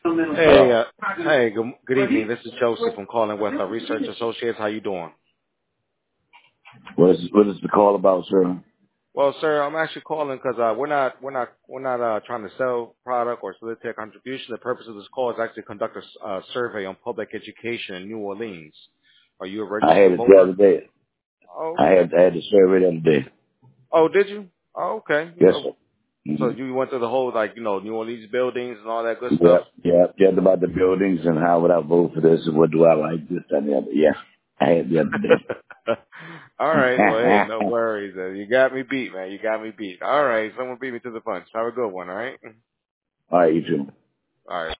Hey, hey, good evening. This is Joseph. I'm calling with Research Associates. How you doing? What is the call about, sir? Well, sir, I'm actually calling because we're not trying to sell product or solicit a contribution. The purpose of this call is actually to conduct a survey on public education in New Orleans. Are you a I had registered it the voter? other day. Oh, I okay. had the survey the other day. Oh, did you? Oh, okay. Yes, sir. So Mm-hmm. you went to the whole New Orleans buildings and all that good stuff. Yep, about the buildings and how would I vote for this and what do I like, this, that, and the other. Yeah, I had the other day. All right. Well, hey, no worries. You got me beat, man. You got me beat. All right. Someone beat me to the punch. Have a good one. All right. All right, you too. All right.